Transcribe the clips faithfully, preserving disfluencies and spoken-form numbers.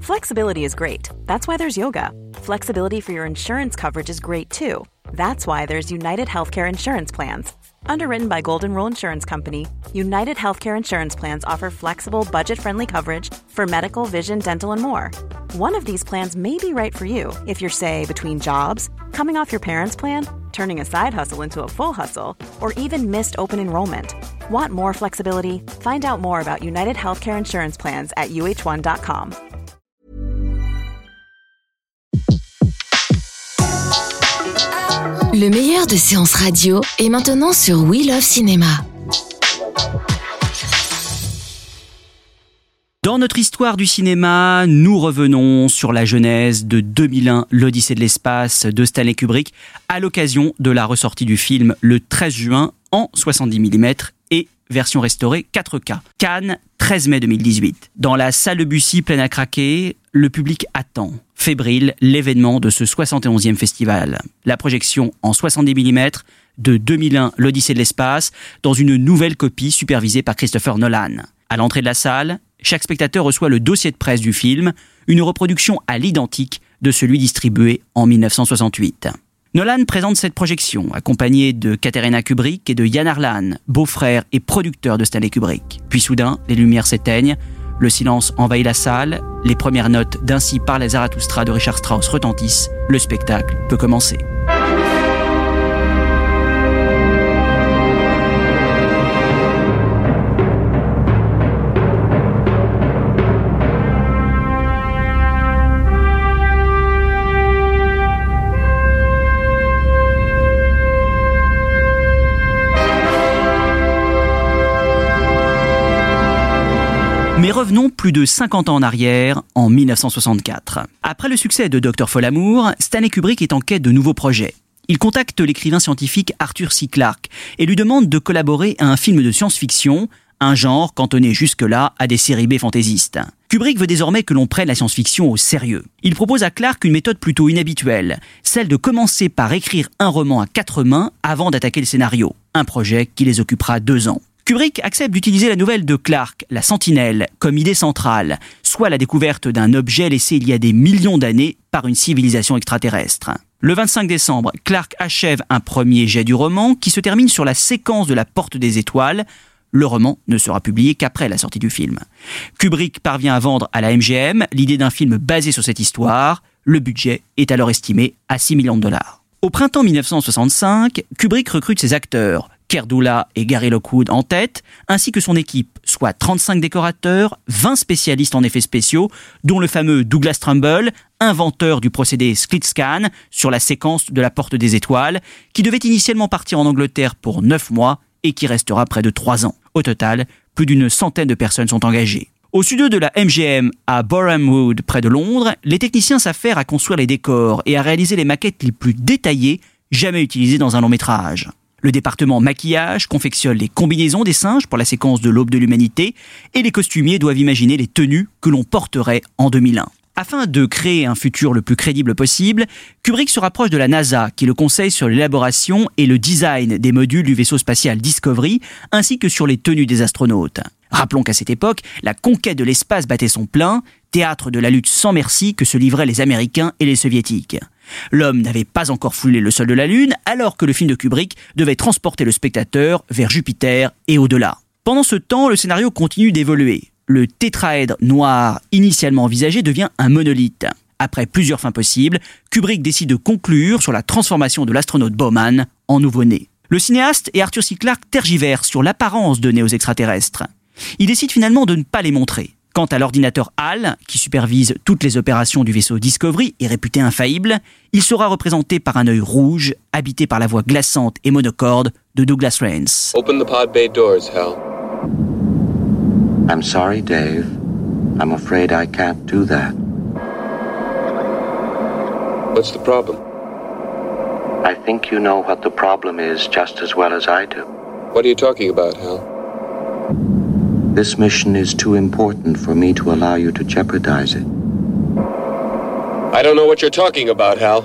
Flexibility is great. That's why there's yoga. Flexibility for your insurance coverage is great too. That's why there's United Healthcare Insurance Plans. Underwritten by Golden Rule Insurance Company, United Healthcare Insurance Plans offer flexible, budget-friendly coverage for medical, vision, dental, and more. One of these plans may be right for you if you're, say, between jobs, coming off your parents' plan, turning a side hustle into a full hustle, or even missed open enrollment. Want more flexibility? Find out more about United Healthcare Insurance Plans at U H one dot com. Le meilleur de séances radio est maintenant sur We Love Cinéma. Dans notre histoire du cinéma, nous revenons sur la genèse de deux mille un, l'Odyssée de l'espace de Stanley Kubrick, à l'occasion de la ressortie du film le treize juin en soixante-dix millimètres et version restaurée quatre K. Cannes, treize mai deux mille dix-huit. Dans la salle de Bussy pleine à craquer, le public attend, fébrile, l'événement de ce soixante et onzième festival. La projection en soixante-dix millimètres de deux mille un, l'Odyssée de l'espace, dans une nouvelle copie supervisée par Christopher Nolan. À l'entrée de la salle, chaque spectateur reçoit le dossier de presse du film, une reproduction à l'identique de celui distribué en dix-neuf cent soixante-huit. Nolan présente cette projection, accompagné de Katerina Kubrick et de Jan Arlan, beau-frère et producteur de Stanley Kubrick. Puis soudain, les lumières s'éteignent, le silence envahit la salle, les premières notes d'Ainsi parle Zarathustra de Richard Strauss retentissent, le spectacle peut commencer. Mais revenons plus de cinquante ans en arrière, en dix-neuf cent soixante-quatre. Après le succès de docteur Folamour, Stanley Kubrick est en quête de nouveaux projets. Il contacte l'écrivain scientifique Arthur C. Clarke et lui demande de collaborer à un film de science-fiction, un genre cantonné jusque-là à des séries B fantaisistes. Kubrick veut désormais que l'on prenne la science-fiction au sérieux. Il propose à Clarke une méthode plutôt inhabituelle, celle de commencer par écrire un roman à quatre mains avant d'attaquer le scénario, un projet qui les occupera deux ans. Kubrick accepte d'utiliser la nouvelle de Clarke, la Sentinelle, comme idée centrale, soit la découverte d'un objet laissé il y a des millions d'années par une civilisation extraterrestre. Le vingt-cinq décembre, Clarke achève un premier jet du roman qui se termine sur la séquence de la Porte des Étoiles. Le roman ne sera publié qu'après la sortie du film. Kubrick parvient à vendre à la M G M l'idée d'un film basé sur cette histoire. Le budget est alors estimé à six millions de dollars. Au printemps dix-neuf cent soixante-cinq, Kubrick recrute ses acteurs, Kerdula et Gary Lockwood en tête, ainsi que son équipe, soit trente-cinq décorateurs, vingt spécialistes en effets spéciaux, dont le fameux Douglas Trumbull, inventeur du procédé split scan sur la séquence de la Porte des Étoiles, qui devait initialement partir en Angleterre pour neuf mois et qui restera près de trois ans. Au total, plus d'une centaine de personnes sont engagées. Au studio de la M G M à Boreham Wood, près de Londres, les techniciens s'affairent à construire les décors et à réaliser les maquettes les plus détaillées jamais utilisées dans un long métrage. Le département maquillage confectionne les combinaisons des singes pour la séquence de l'Aube de l'Humanité et les costumiers doivent imaginer les tenues que l'on porterait en deux mille un. Afin de créer un futur le plus crédible possible, Kubrick se rapproche de la NASA qui le conseille sur l'élaboration et le design des modules du vaisseau spatial Discovery ainsi que sur les tenues des astronautes. Rappelons qu'à cette époque, la conquête de l'espace battait son plein, théâtre de la lutte sans merci que se livraient les Américains et les Soviétiques. L'homme n'avait pas encore foulé le sol de la Lune alors que le film de Kubrick devait transporter le spectateur vers Jupiter et au-delà. Pendant ce temps, le scénario continue d'évoluer. Le tétraèdre noir initialement envisagé devient un monolithe. Après plusieurs fins possibles, Kubrick décide de conclure sur la transformation de l'astronaute Bowman en nouveau-né. Le cinéaste et Arthur C. Clarke tergiversent sur l'apparence donnée aux extraterrestres. Il décide finalement de ne pas les montrer. Quant à l'ordinateur HAL, qui supervise toutes les opérations du vaisseau Discovery et réputé infaillible, il sera représenté par un œil rouge, habité par la voix glaçante et monocorde de Douglas Rains. Open the pod bay doors, Hal. I'm sorry, Dave. I'm afraid I can't do that. What's the problem? I think you know what the problem is just as well as I do. What are you talking about, Hal? This mission is too important for me to allow you to jeopardize it. I don't know what you're talking about, Hal.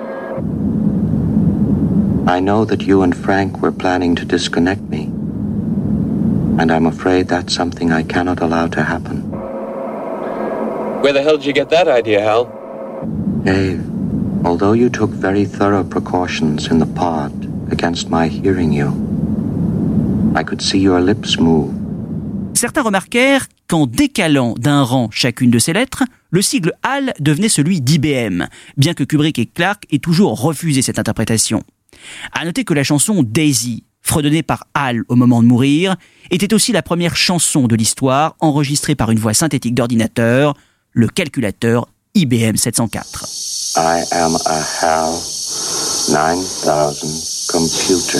I know that you and Frank were planning to disconnect me. And I'm afraid that's something I cannot allow to happen. Where the hell did you get that idea, Hal? Dave, although you took very thorough precautions in the pod against my hearing you, I could see your lips move. Certains remarquèrent qu'en décalant d'un rang chacune de ces lettres, le sigle Hal devenait celui d'I B M, bien que Kubrick et Clarke aient toujours refusé cette interprétation. À noter que la chanson Daisy, fredonnée par Hal au moment de mourir, était aussi la première chanson de l'histoire enregistrée par une voix synthétique d'ordinateur, le calculateur I B M sept cent quatre. I am a HAL nine thousand computer.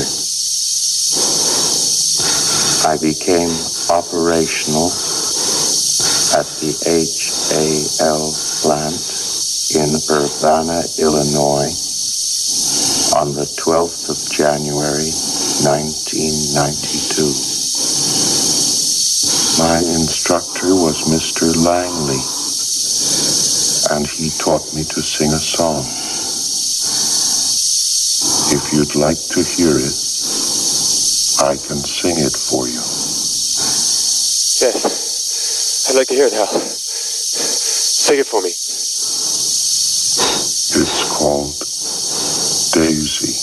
I became operational at the H A L plant in Urbana, Illinois on the twelfth of January, nineteen ninety-two. My instructor was Mister Langley, and he taught me to sing a song. If you'd like to hear it, I can sing it for you. Yes. I'd like to hear it, Hal. Sing it for me. It's called Daisy.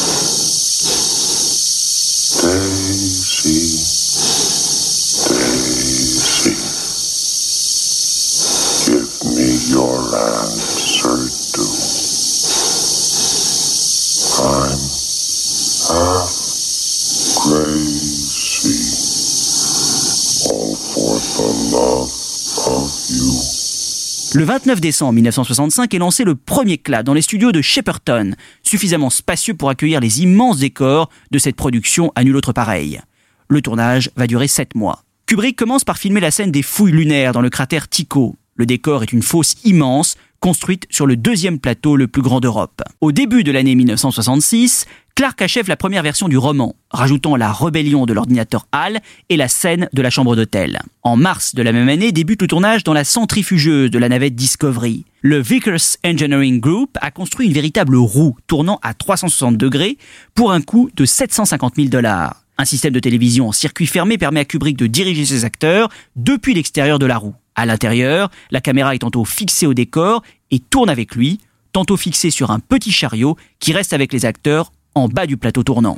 Daisy, Daisy, give me your answer, do. I'm half crazy, all for the love of you. Le vingt-neuf décembre mille neuf cent soixante-cinq est lancé le premier clap dans les studios de Shepperton, suffisamment spacieux pour accueillir les immenses décors de cette production à nul autre pareil. Le tournage va durer sept mois. Kubrick commence par filmer la scène des fouilles lunaires dans le cratère Tycho. Le décor est une fosse immense, construite sur le deuxième plateau le plus grand d'Europe. Au début de l'année mille neuf cent soixante-six, Clarke achève la première version du roman, rajoutant la rébellion de l'ordinateur Hal et la scène de la chambre d'hôtel. En mars de la même année débute le tournage dans la centrifugeuse de la navette Discovery. Le Vickers Engineering Group a construit une véritable roue tournant à trois cent soixante degrés pour un coût de sept cent cinquante mille dollars. Un système de télévision en circuit fermé permet à Kubrick de diriger ses acteurs depuis l'extérieur de la roue. À l'intérieur, la caméra est tantôt fixée au décor et tourne avec lui, tantôt fixée sur un petit chariot qui reste avec les acteurs en bas du plateau tournant.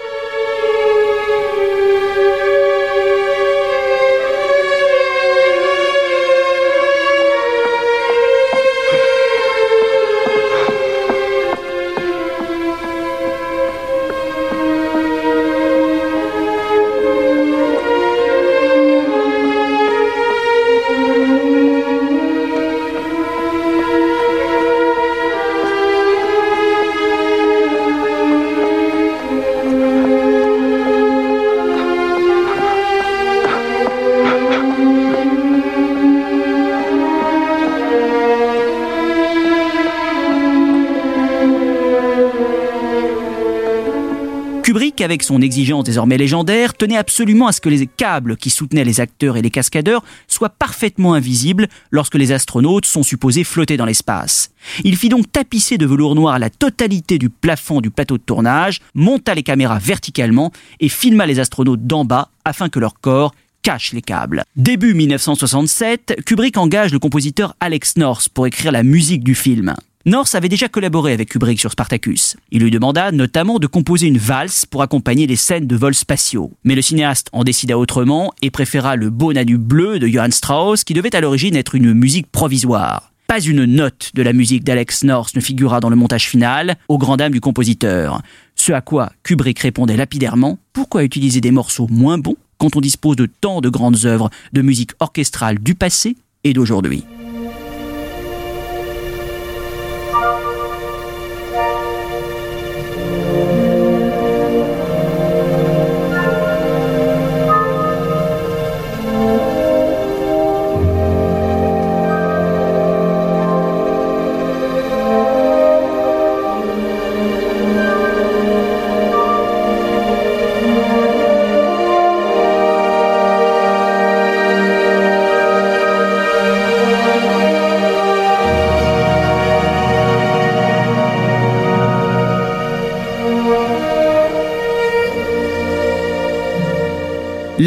Kubrick, avec son exigence désormais légendaire, tenait absolument à ce que les câbles qui soutenaient les acteurs et les cascadeurs soient parfaitement invisibles lorsque les astronautes sont supposés flotter dans l'espace. Il fit donc tapisser de velours noir la totalité du plafond du plateau de tournage, monta les caméras verticalement et filma les astronautes d'en bas afin que leur corps cache les câbles. Début mille neuf cent soixante-sept, Kubrick engage le compositeur Alex North pour écrire la musique du film. North avait déjà collaboré avec Kubrick sur Spartacus. Il lui demanda notamment de composer une valse pour accompagner les scènes de vols spatiaux. Mais le cinéaste en décida autrement et préféra le Beau Danube bleu de Johann Strauss, qui devait à l'origine être une musique provisoire. Pas une note de la musique d'Alex North ne figura dans le montage final, aux grandes dames du compositeur. Ce à quoi Kubrick répondait lapidairement « Pourquoi utiliser des morceaux moins bons quand on dispose de tant de grandes œuvres de musique orchestrale du passé et d'aujourd'hui ?»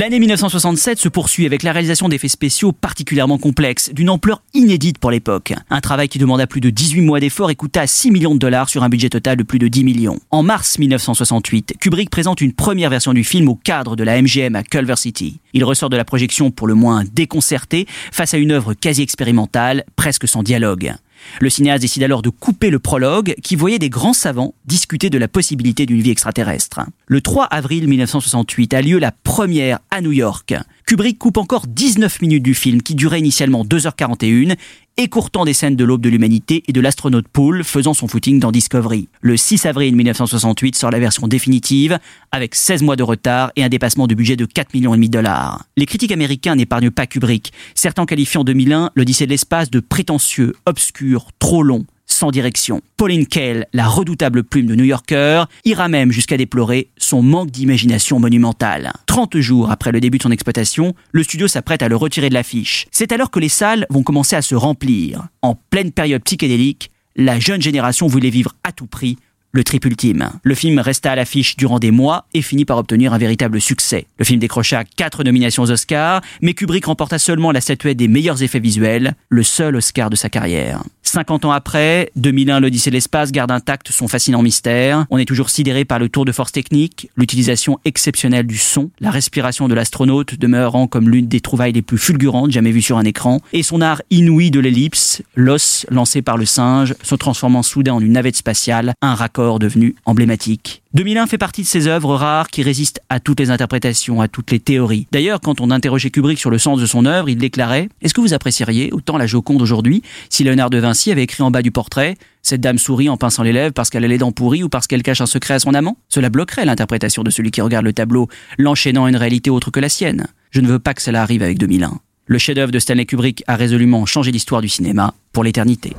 L'année mille neuf cent soixante-sept se poursuit avec la réalisation d'effets spéciaux particulièrement complexes, d'une ampleur inédite pour l'époque. Un travail qui demanda plus de dix-huit mois d'efforts et coûta six millions de dollars sur un budget total de plus de dix millions. En mars mille neuf cent soixante-huit, Kubrick présente une première version du film au cadre de la M G M à Culver City. Il ressort de la projection pour le moins déconcerté face à une œuvre quasi expérimentale, presque sans dialogue. Le cinéaste décide alors de couper le prologue qui voyait des grands savants discuter de la possibilité d'une vie extraterrestre. Le trois avril mille neuf cent soixante-huit a lieu la première à New York. Kubrick coupe encore dix-neuf minutes du film qui durait initialement deux heures quarante et une, écourtant des scènes de l'aube de l'humanité et de l'astronaute Poole faisant son footing dans Discovery. Le six avril mille neuf cent soixante-huit sort la version définitive avec seize mois de retard et un dépassement de budget de quatre virgule cinq millions de dollars. Les critiques américains n'épargnent pas Kubrick, certains qualifient en deux mille un l'Odyssée de l'espace de prétentieux, obscur, trop long, sans direction. Pauline Kael, la redoutable plume de New Yorker, ira même jusqu'à déplorer son manque d'imagination monumentale. trente jours après le début de son exploitation, le studio s'apprête à le retirer de l'affiche. C'est alors que les salles vont commencer à se remplir. En pleine période psychédélique, la jeune génération voulait vivre à tout prix le trip ultime. Le film resta à l'affiche durant des mois et finit par obtenir un véritable succès. Le film décrocha quatre nominations aux Oscars, mais Kubrick remporta seulement la statuette des meilleurs effets visuels, le seul Oscar de sa carrière. cinquante ans après, deux mille un, l'Odyssée de l'espace garde intact son fascinant mystère. On est toujours sidéré par le tour de force technique, l'utilisation exceptionnelle du son, la respiration de l'astronaute demeurant comme l'une des trouvailles les plus fulgurantes jamais vues sur un écran, et son art inouï de l'ellipse, l'os lancé par le singe, se transformant soudain en une navette spatiale, un raccord devenu emblématique. deux mille un fait partie de ces œuvres rares qui résistent à toutes les interprétations, à toutes les théories. D'ailleurs, quand on interrogeait Kubrick sur le sens de son œuvre, il déclarait « Est-ce que vous apprécieriez autant la Joconde aujourd'hui si Léonard de Vinci avait écrit en bas du portrait « Cette dame sourit en pinçant les lèvres parce qu'elle a les dents pourries ou parce qu'elle cache un secret à son amant ?» Cela bloquerait l'interprétation de celui qui regarde le tableau, l'enchaînant à une réalité autre que la sienne. Je ne veux pas que cela arrive avec deux mille un. Le chef-d'œuvre de Stanley Kubrick a résolument changé l'histoire du cinéma pour l'éternité.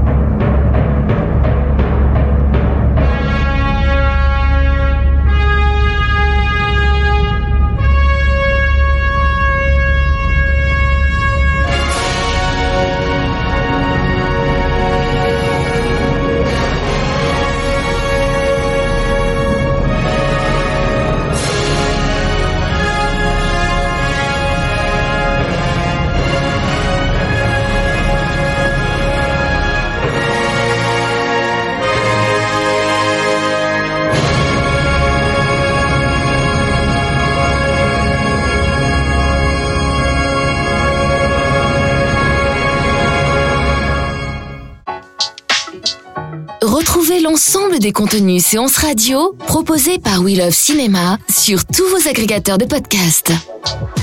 Retrouvez l'ensemble des contenus séances radio proposés par We Love Cinéma sur tous vos agrégateurs de podcasts.